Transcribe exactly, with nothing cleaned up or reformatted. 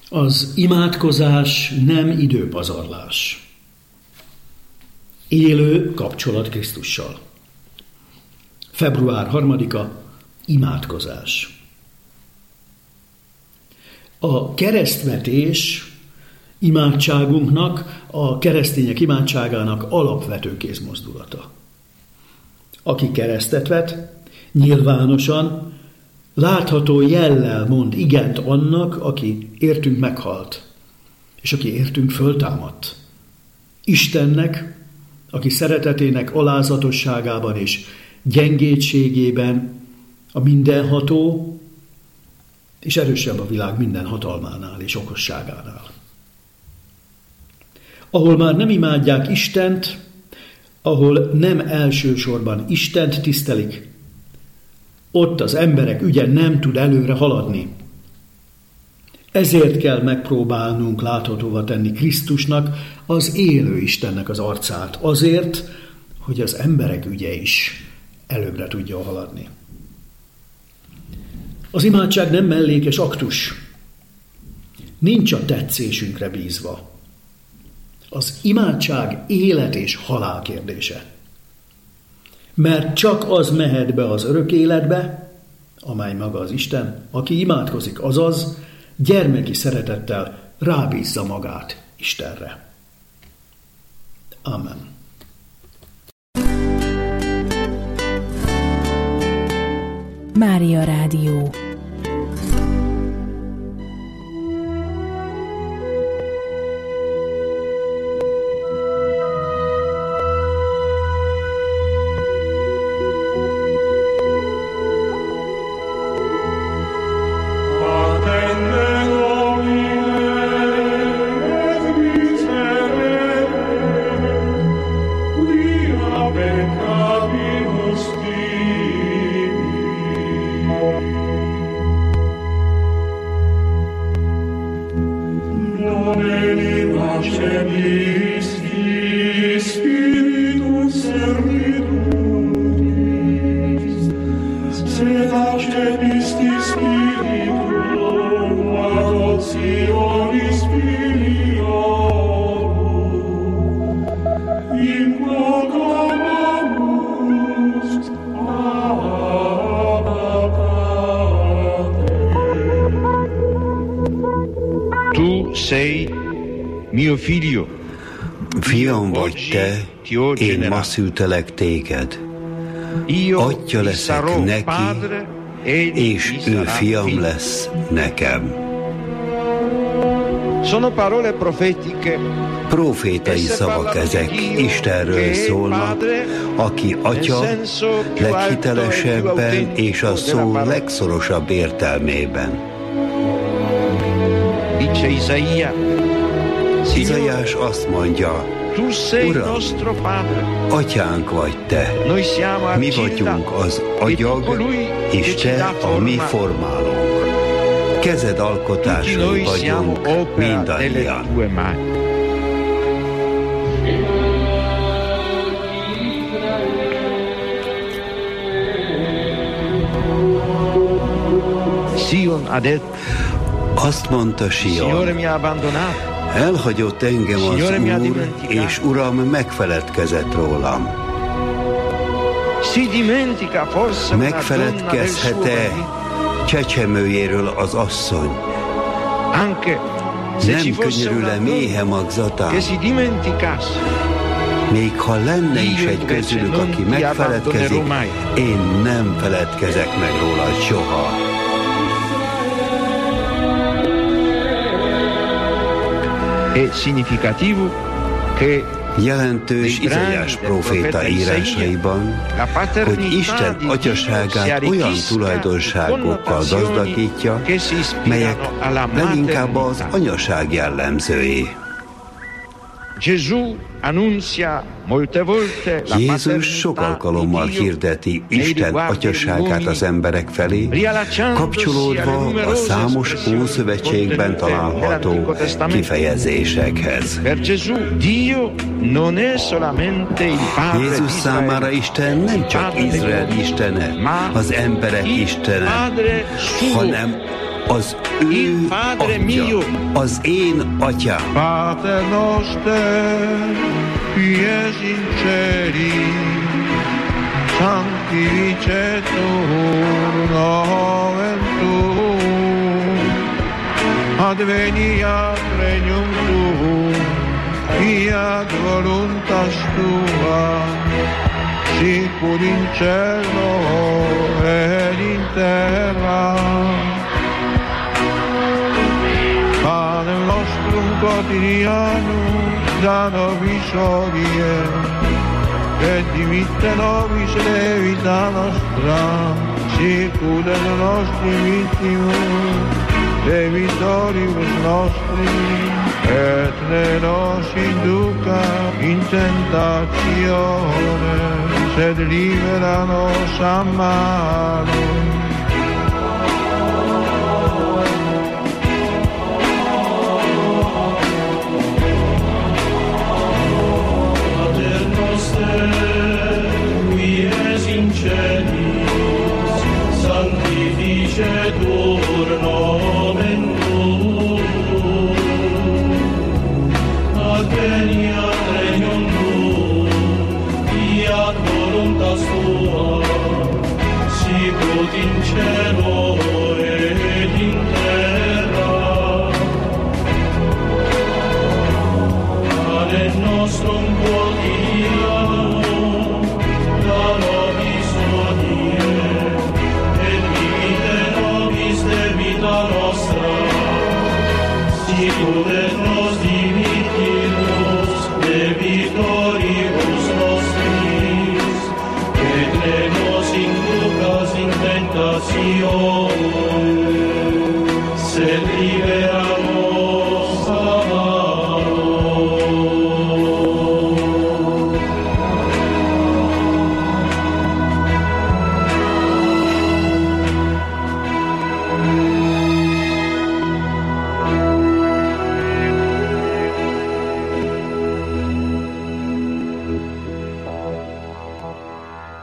Az imádkozás nem időpazarlás. Élő kapcsolat Krisztussal. február harmadika, imádkozás. A keresztvetés imádságunknak, a keresztények imádságának alapvető kézmozdulata. Aki keresztet vet, nyilvánosan, látható jellel mond igent annak, aki értünk meghalt, és aki értünk föltámadt. Istennek, aki szeretetének alázatosságában és gyengétségében a mindenható, és erősebb a világ minden hatalmánál és okosságánál. Ahol már nem imádják Istent, ahol nem elsősorban Istent tisztelik, ott az emberek ügye nem tud előre haladni. Ezért kell megpróbálnunk láthatóvá tenni Krisztusnak, az élő Istennek az arcát, azért, hogy az emberek ügye is előbbre tudjon haladni. Az imádság nem mellékes aktus, nincs a tetszésünkre bízva. Az imádság élet és halál kérdése. Mert csak az mehet be az örök életbe, amely maga az Isten, aki imádkozik, azaz gyermeki szeretettel rábízza magát Istenre. Amen. Mária Rádió. Fiam vagy te, én ma szültelek téged. Atya leszek neki, és ő fiam lesz nekem. Profétai szavak ezek, Istenről szólnak, aki atya leghitelesebben és a szó legszorosabb értelmében. Izaiás azt mondja, Uram, atyánk vagy te, mi vagyunk az agyag, és te a mi formálónk. Kezed alkotásai vagyunk mindannyian. Azt mondta Sion, elhagyott engem az Úr, és Uram megfeledkezett rólam. Megfeledkezhet-e csecsemőjéről az asszony? Nem könyörül-e méhe magzatán? Még ha lenne is egy közülük, aki megfeledkezik, én nem feledkezek meg róla soha. Jelentős Izaiás próféta írásaiban, hogy Isten atyaságát olyan tulajdonságokkal gazdagítja, melyek leginkább az anyaság jellemzői. Jézus sok alkalommal hirdeti Isten atyaságát az emberek felé, kapcsolódva a számos Ószövetségben található kifejezésekhez. Jézus számára Isten nem csak Izrael istene, az emberek istene, hanem az ő atya, az én atyám. Pater noster, qui es in celi, sanctificetur nomen tuum, adveniat regnum tuum, fiat voluntas tua, sicur in cielo ed in terra. Panem nostrum quotidianum da nobis hodie, et dimitte nobis debita nostra, sicur et nostri vittimus, debitoribus nostri, et ne nos induca in tentatione, sed libera nos a malo. Qui es in celis, sanctificetur nomen tuum, adveniat regnum tuum, fiat voluntas tua, sicut in cielo et in terra. Panem nostrum quotidianum da nobis hodie, et dimitte nobis debita nostra, sicur et nos dimittimus debitoribus nostris, et ne nos inducas in tentationem,